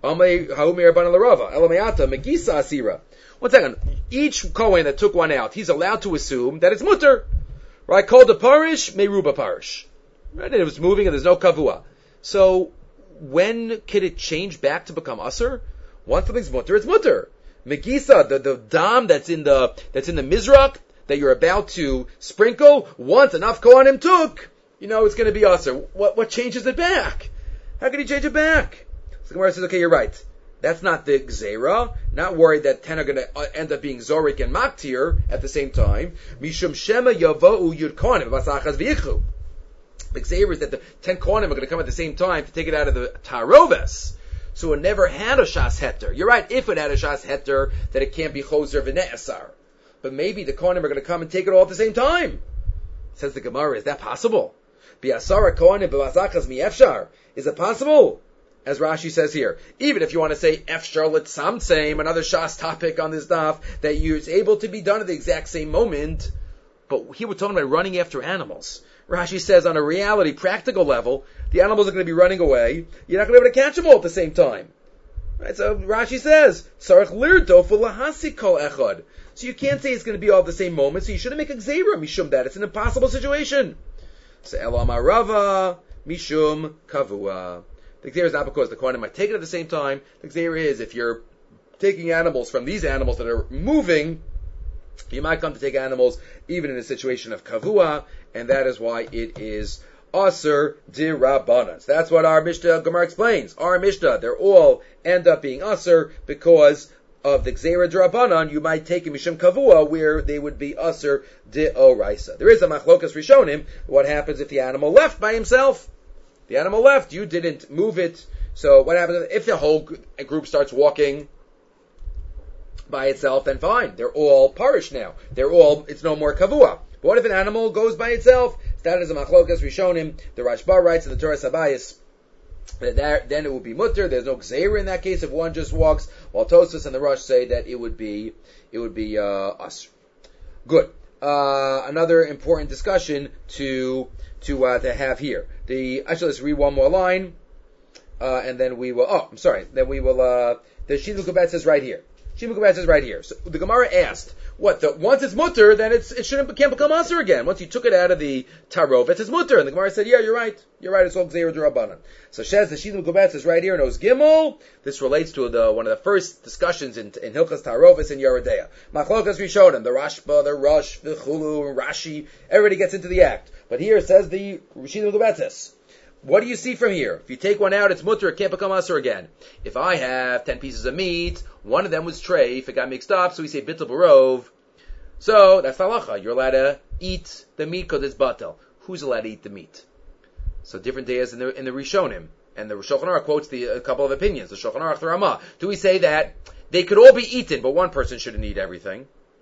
S1: One second. Each Kohen that took one out, he's allowed to assume that it's mutter. Right? Called the parish, meruba parish. Right? And it was moving and there's no kavua. So when could it change back to become usher? Once something's mutter, it's mutter. Megisa, the, the dam that's in the that's in the mizrach that you're about to sprinkle, once enough kohanim took, you know it's going to be usher. What what changes it back? How can you change it back? So the Gemara says, okay, you're right. That's not the gzeira. Not worried that ten are going to end up being zorik and maktir at the same time. Mishum shema yavo'u yud kohanim v'asachas v'yichu. The gzeira is that the ten kohanim are going to come at the same time to take it out of the taroves. So it never had a shas heter. You're right, if it had a shas heter, that it can't be choser v'ne'asar. But maybe the kohanim are going to come and take it all at the same time. Says the Gemara, is that possible? Bi'asara kohanim b'vasachas mi'efshar. Is it possible? As Rashi says here, even if you want to say efshar l'tzamtzeim, another shas topic on this daf, that you, it's able to be done at the exact same moment, but here we're talking about running after animals. Rashi says on a reality, practical level, the animals are going to be running away. You're not going to be able to catch them all at the same time. Right? So Rashi says, Sarach lirdo lahasi kol echad. So you can't say it's going to be all at the same moment, so you shouldn't make a gzeira mishum that. It's an impossible situation. So Elam Arava mishum kavua. The gzeira is not because the kohanim might take it at the same time. The gzeira is if you're taking animals from these animals that are moving, you might come to take animals even in a situation of kavua, and that is why it is Aser Dirabanan. So that's what our Mishnah Gemara explains. Our Mishnah, they're all end up being Aser because of the Gzeira Dirabanan. You might take a Mishum Kavua where they would be Aser D'Oraisa. There is a Machlokas Rishonim. What happens if the animal left by himself? The animal left, you didn't move it. So what happens if the whole group starts walking by itself? Then fine, they're all parish now. They're all, it's no more Kavua. But what if an animal goes by itself? That is a Machlokas Rishonim. The Rashba writes in the Torah Sabayis that then it would be mutter. There's no gzeira in that case if one just walks. While Tosfos and the Rosh say that it would be it would be uh, asr. Good. Uh, another important discussion to to uh, to have here. The actually let's read one more line, uh, and then we will. Oh, I'm sorry. Then we will. Uh, the Shidduch Kubet says right here. Shidduch Kubet says right here. So the Gemara asked, what? The, once it's mutter, then it's it shouldn't can't become asr again. Once you took it out of the tarovet, it's mutter. And the Gemara said, yeah, you're right. You're right. It's all gzeira d'Rabbanan. So Shez the Shidduch Kubet says right here in Oz Gimel. This relates to the one of the first discussions in in Hilchas Tarovet in Yeridea. Machlokas Rishonim, the Rashba, the Rosh, the Chulu, Rashi. Everybody gets into the act. But here it says the Shidduch Kubet. What do you see from here? If you take one out, it's mutter, it can't become asur again. If I have ten pieces of meat, one of them was treif, it got mixed up, so we say bittul barov. So, that's halacha. You're allowed to eat the meat because it's batel. Who's allowed to eat the meat? So different days in the in the Rishonim. And the Shulchan Aruch quotes the, a couple of opinions. The Shulchan Aruch, the Ramah. Do we say that they could all be eaten, but one person shouldn't eat everything?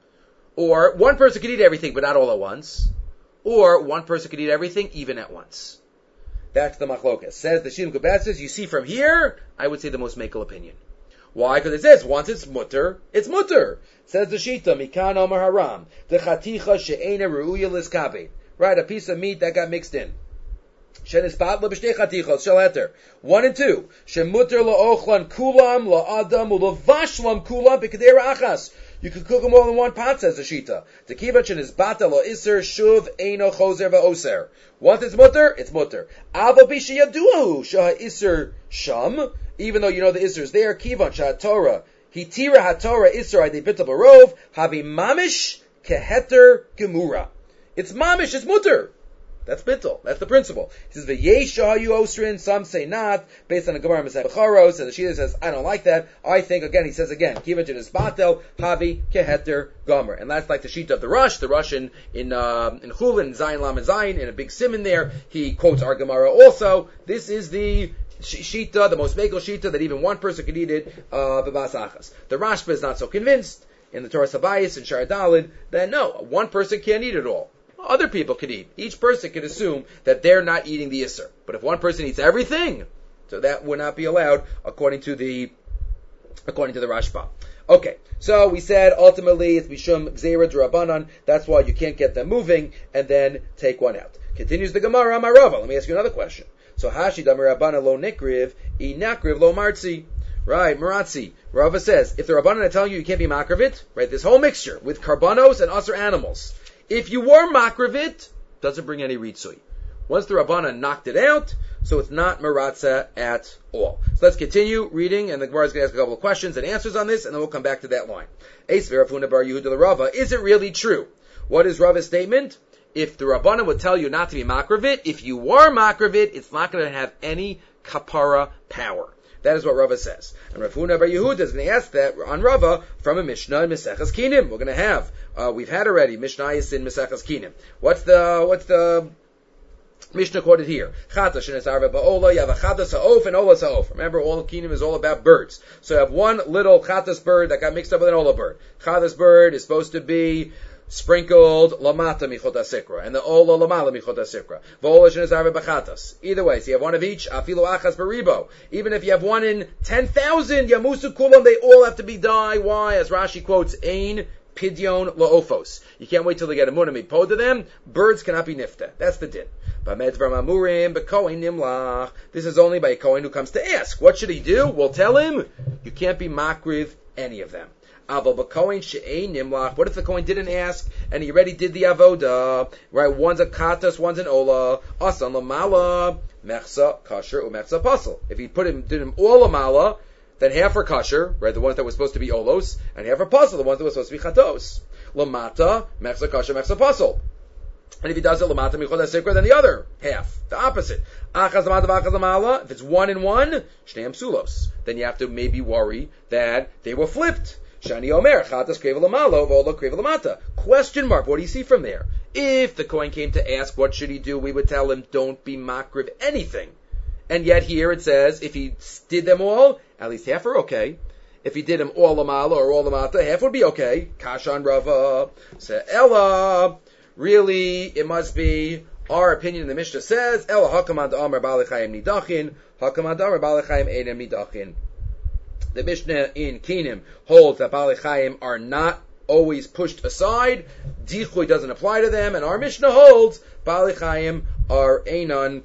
S1: Or one person could eat everything, but not all at once? Or one person could eat everything, even at once? That's the machlokas. Says the Shidduch Kubet says, you see from here, I would say the most makel opinion. Why? Because it says, once it's mutter, it's mutter. Says the Shita, Mikan Omar Haram, the chaticha she'ena ru'uya liskabe. Right, a piece of meat that got mixed in. Shenispat leb'shtei chatichos shel heter. One and two. Shemutter la'ochlan kulam la'adam u'levashlam kulam b'kedera achas. You can cook them all in one pot, says the Shita. The kivachin is bata lo iser shuv eino choser va'oser. Once it's mutter, it's mutter. Ava bisha yaduahu shah iser sham. Even though you know the iser is there, kivan shah Torah hitira haTorah iser adi bitul barov havi mamish keheter gemura. It's mamish, it's mutter. That's bittul. That's the principle. He says, "V'yesh shahayu osrin." Some say not, based on the Gemara Masech Becharos. And the Shita says, "I don't like that." I think again. He says again, "Kivatin is batel havi keheter gomer," and that's like the Shita of the Rush. The Rush in in uh, in Chulin Zayin Lam and Zayin in a big simon there. He quotes our Gemara also. This is the Shita, the most megal Shita that even one person could eat it. Uh, B'basachas. The Rashba is not so convinced in the Torah Sabayis and Shar Dalid that no, one person can't eat it all. Other people could eat. Each person can assume that they're not eating the Isser. But if one person eats everything, so that would not be allowed according to the according to the Rashba. Okay, so we said ultimately it's Mishum Gzeira D'Rabbanan. That's why you can't get them moving and then take one out. Continues the Gemara Amarava. Let me ask you another question. So Hashi Damirabana lo nikriv, I nakriv lo martzi. Right, Maratzi. Rava says, if the Rabbanan are telling you you can't be makravit, right, this whole mixture with karbanos and other animals, if you were makravit, doesn't bring any ritzui. Once the Rabbanan knocked it out, so it's not maratza at all. So let's continue reading, and the Gemara is going to ask a couple of questions and answers on this, and then we'll come back to that line. Eis verafuna bar Yehuda the Rava. Is it really true? What is Rava's statement? If the Rabbanan would tell you not to be makravit, if you were makravit, it's not going to have any kapara power. That is what Rava says. And Rav Huna bar Yehuda is going to ask that on Rava from a Mishnah in Maseches Kinim. We're going to have, uh, we've had already Mishnah is in Maseches Kinim. What's the, what's the Mishnah quoted here? Chata shenesarve ba'ola, you have a chatas ha'of and ola ha'of. Remember, all of Kinim is all about birds. So you have one little chatas bird that got mixed up with an ola bird. Chatas bird is supposed to be sprinkled lamata michot hasikra, and the ola lamala michot hasikra. V'ola shenezarve b'chatas. Either way, so you have one of each. Afilu achas beribo. Even if you have one in ten thousand, yamusu kulam, they all have to be die. Why? As Rashi quotes, ein pidyon laofos. You can't wait till they get a munami po to them. Birds cannot be nifta. That's the din. This is only by a Kohen who comes to ask. What should he do? We'll tell him, you can't be makriv any of them. What if the Kohen didn't ask and he already did the avoda? Right, one's a katas, one's an ola. Asan lamala, mechsa, kasher, umechsa pasal. If he put him, did him all lamala, then half are kasher, right, the ones that were supposed to be olos, and half are pasal, the ones that were supposed to be chatos. Lamata, mechsa, kasher, mechsa, pasal. And if he does it lamata michod hasikra, then the other half, the opposite. Achaz lamata v'achaz lamala. If it's one and one, shneim sulos. Then you have to maybe worry that they were flipped. Shani omer chatas kreva lamalo v'ola kreva lamata. Question mark. What do you see from there? If the Kohen came to ask what should he do, we would tell him don't be makriv anything. And yet here it says if he did them all, at least half are okay. If he did them all lamala or all lamata, half would be okay. Kashan Rava Ella. Really, it must be our opinion. In the Mishnah says Ella hakamad amar balechayim nidachin hakamad amar balechayim einem nidachin. The Mishnah in Kinim holds that balechayim are not always pushed aside. Dichui doesn't apply to them, and our Mishnah holds balechayim are einan.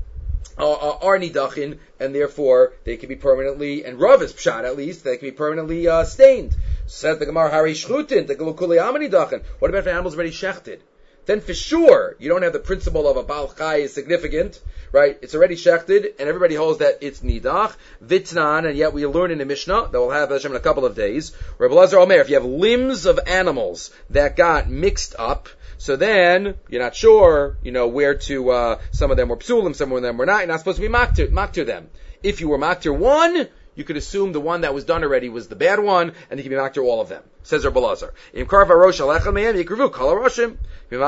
S1: Uh, are nidachin, and therefore they can be permanently, and Rav is pshat at least, they can be permanently uh, stained. Says the Gemara, Hari shchutin, the gelukuli nidachin. What about if an animal's already shechted? Then for sure, you don't have the principle of a Baal Chai is significant, right? It's already shechted, and everybody holds that it's nidach, vitnan, and yet we learn in the Mishnah, that we'll have Hashem in a couple of days, Rebbe Lazar Omer, if you have limbs of animals that got mixed up, so then, you're not sure, you know, where to, uh, some of them were psulim, some of them were not, you're not supposed to be maktir, maktir them. If you were maktir one, you could assume the one that was done already was the bad one, and you can be maktir all of them. Says Rebbe Lazar. Im karva rosh alechem mehem yikrivu kol haroshim. Be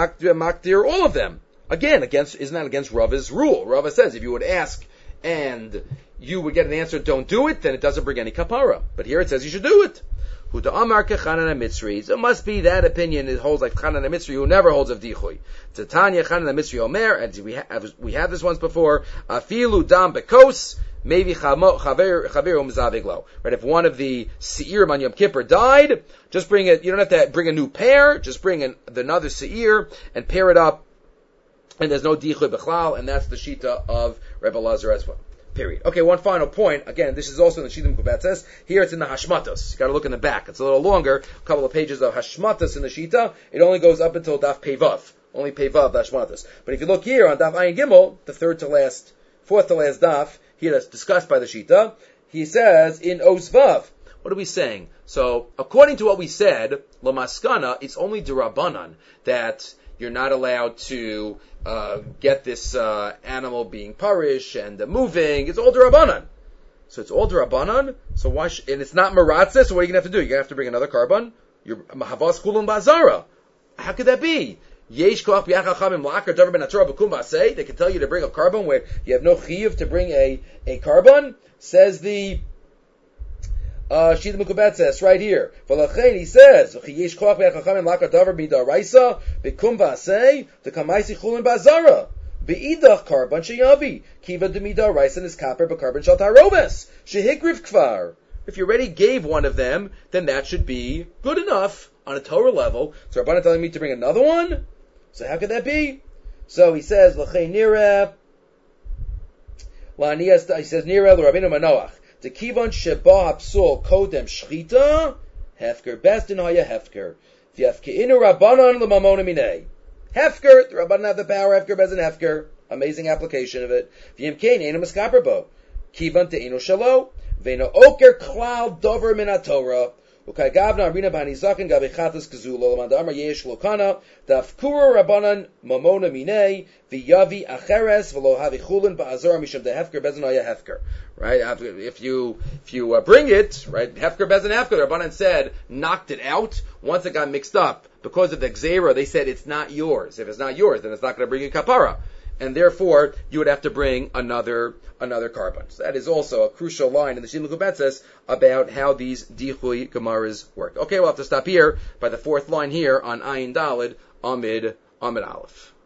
S1: maktir all of them. Again, against, isn't that against Rava's rule? Rava says if you would ask and you would get an answer, don't do it, then it doesn't bring any kapara. But here it says you should do it. Huda Amar Kechanan HaMitzri. So it must be that opinion it holds like Chanan HaMitzri, who never holds of Dichui. Titania Chanan HaMitzri Omer, and we have we had this once before. Afilu Dam Bekos, maybe Chaver Umzaviglo. Right? If one of the Seir on Yom Kippur died, just bring it. You don't have to bring a new pair. Just bring an, another Seir and pair it up. And there's no Dichui Bechlal, and that's the Shita of Rebbe Lazar as well. Period. Okay, one final point. Again, this is also in the Shita Mekubatzes. Here it's in the Hashmatos. You got to look in the back. It's a little longer. A couple of pages of Hashmatos in the Shita. It only goes up until Daf Pevav. Only Pevav, Hashmatos. But if you look here on Daf Ayin Gimel, the third to last, fourth to last Daf, here that's discussed by the Shita, he says in Osvav. What are we saying? So, according to what we said, Lamaskana, it's only Durabanan that you're not allowed to uh, get this uh, animal being parish and uh, moving. It's all Durabanan. So it's all Durabanan. So why? Sh- and it's not Maratzeh. So what are you going to have to do? You're going to have to bring another carbon. You're Mahavas Kulun Bazara. How could that be? Yesh koach b'yachachamim la'akar davar ben haTorah b'kum v'asei. They can tell you to bring a carbon where you have no chiyuv to bring a a carbon. Says the Uh, Shita Mekubatzes, right here. V'lachein, he says, V'chiyesh koach b'yachachamim la'akar davar b'daraisa b'kum v'asei t'kamaisi chulin b'azara b'idach karban sheyavi kiva d'midaraisa is kaper b'karban shal tarobes shehikriv kvar. If you already gave one of them, then that should be good enough on a Torah level. So Rabbanan telling me to bring another one? So how could that be? So he says, L'chein nireh, la'aniyas, he says, nireh l'Rabbeinu Manoach. The kivan sheba hapsul kodem shchita hefker best in haya hefker v'yafkeinu rabbanon l'mamona minei hefker. The rabbanon have the power. Hefker best in hefker. Amazing application of it. V'yimkein einu miskaper bo kivan te'inu shalo v'eino oker klal dover min haTorah ukay gavna arina b'hani zaken gabe chatas kazulo l'man da'amar yesh lokana da'afkuru rabbanon mamona minei v'yavi acheres v'lo havi chulin ba'azor misham dehefker best in haya hefker. Right? If you if you uh, bring it, right, Hefker Bezin Hefker, the Rabbanan said, knocked it out. Once it got mixed up, because of the Gzeira, they said it's not yours. If it's not yours, then it's not going to bring you kapara. And therefore, you would have to bring another another carbon. So that is also a crucial line in the Shita Mekubatzes about how these Dichui Gemaras work. Okay, we'll have to stop here by the fourth line here on Ayin Daled, Amid, Amid Aleph.